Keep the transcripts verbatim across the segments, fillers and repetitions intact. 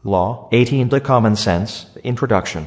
Law eighteen. The Common Sense Introduction.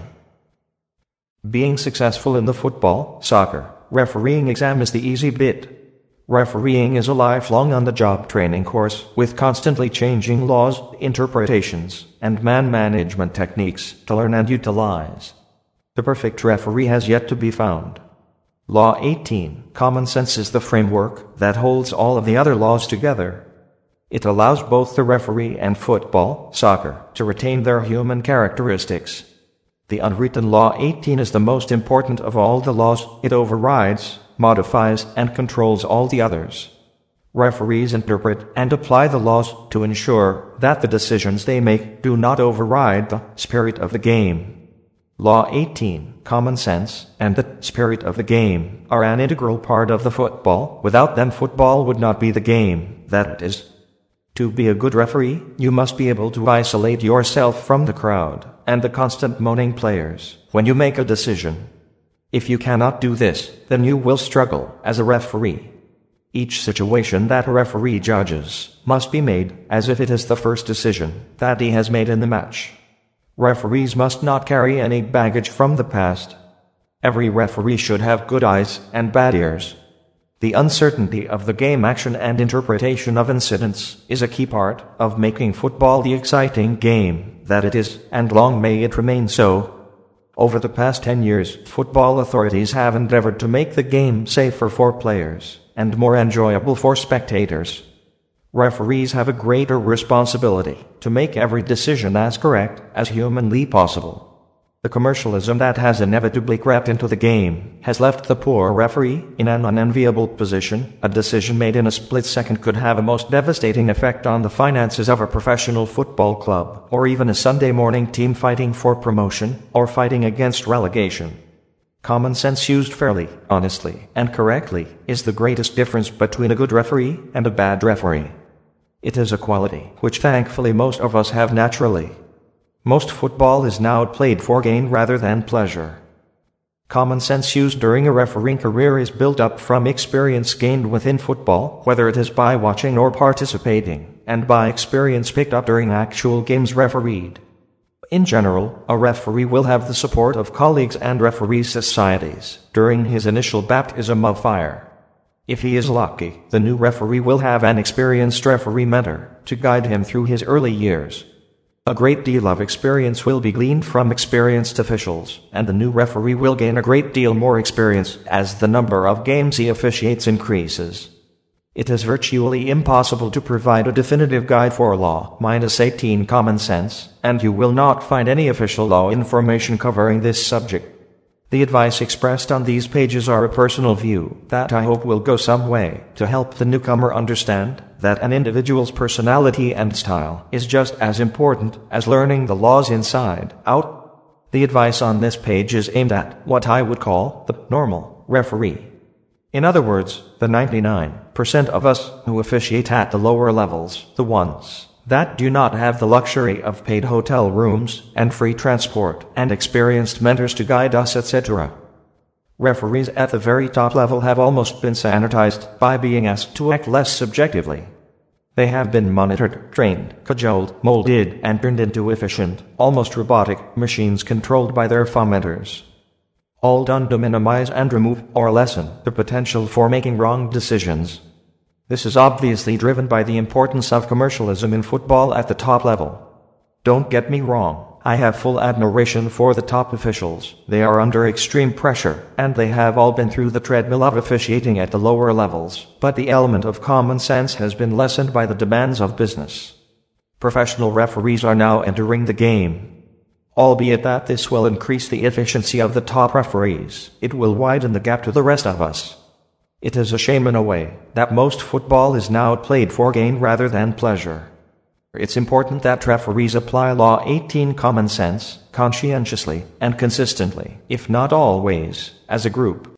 Being successful in the football, soccer, refereeing exam is the easy bit. Refereeing is a lifelong on-the-job training course with constantly changing laws, interpretations, and man management techniques to learn and utilize. The perfect referee has yet to be found. Law eighteen. Common sense is the framework that holds all of the other laws together. It allows both the referee and football, soccer, to retain their human characteristics. The unwritten Law eighteen is the most important of all the laws. It overrides, modifies, and controls all the others. Referees interpret and apply the laws to ensure that the decisions they make do not override the spirit of the game. Law eighteen, common sense, and the spirit of the game are an integral part of the football. Without them, football would not be the game that it is. To be a good referee, you must be able to isolate yourself from the crowd and the constant moaning players when you make a decision. If you cannot do this, then you will struggle as a referee. Each situation that a referee judges must be made as if it is the first decision that he has made in the match. Referees must not carry any baggage from the past. Every referee should have good eyes and bad ears. The uncertainty of the game action and interpretation of incidents is a key part of making football the exciting game that it is, and long may it remain so. Over the past ten years, football authorities have endeavored to make the game safer for players and more enjoyable for spectators. Referees have a greater responsibility to make every decision as correct as humanly possible. The commercialism that has inevitably crept into the game has left the poor referee in an unenviable position. A decision made in a split second could have a most devastating effect on the finances of a professional football club, or even a Sunday morning team fighting for promotion or fighting against relegation. Common sense used fairly, honestly, and correctly is the greatest difference between a good referee and a bad referee. It is a quality which thankfully most of us have naturally. Most football is now played for gain rather than pleasure. Common sense used during a refereeing career is built up from experience gained within football, whether it is by watching or participating, and by experience picked up during actual games refereed. In general, a referee will have the support of colleagues and referee societies during his initial baptism of fire. If he is lucky, the new referee will have an experienced referee mentor to guide him through his early years. A great deal of experience will be gleaned from experienced officials, and the new referee will gain a great deal more experience as the number of games he officiates increases. It is virtually impossible to provide a definitive guide for Law eighteen common sense, and you will not find any official law information covering this subject. The advice expressed on these pages are a personal view that I hope will go some way to help the newcomer understand that an individual's personality and style is just as important as learning the laws inside out. The advice on this page is aimed at what I would call the normal referee. In other words, the ninety-nine percent of us who officiate at the lower levels, the ones that do not have the luxury of paid hotel rooms and free transport and experienced mentors to guide us, et cetera. Referees at the very top level have almost been sanitized by being asked to act less subjectively. They have been monitored, trained, cajoled, molded, and turned into efficient, almost robotic machines controlled by their fomenters. All done to minimize and remove or lessen the potential for making wrong decisions. This is obviously driven by the importance of commercialism in football at the top level. Don't get me wrong, I have full admiration for the top officials. They are under extreme pressure, and they have all been through the treadmill of officiating at the lower levels, but the element of common sense has been lessened by the demands of business. Professional referees are now entering the game. Albeit that this will increase the efficiency of the top referees, it will widen the gap to the rest of us. It is a shame in a way that most football is now played for gain rather than pleasure. It's important that referees apply Law eighteen common sense, conscientiously, and consistently, if not always, as a group.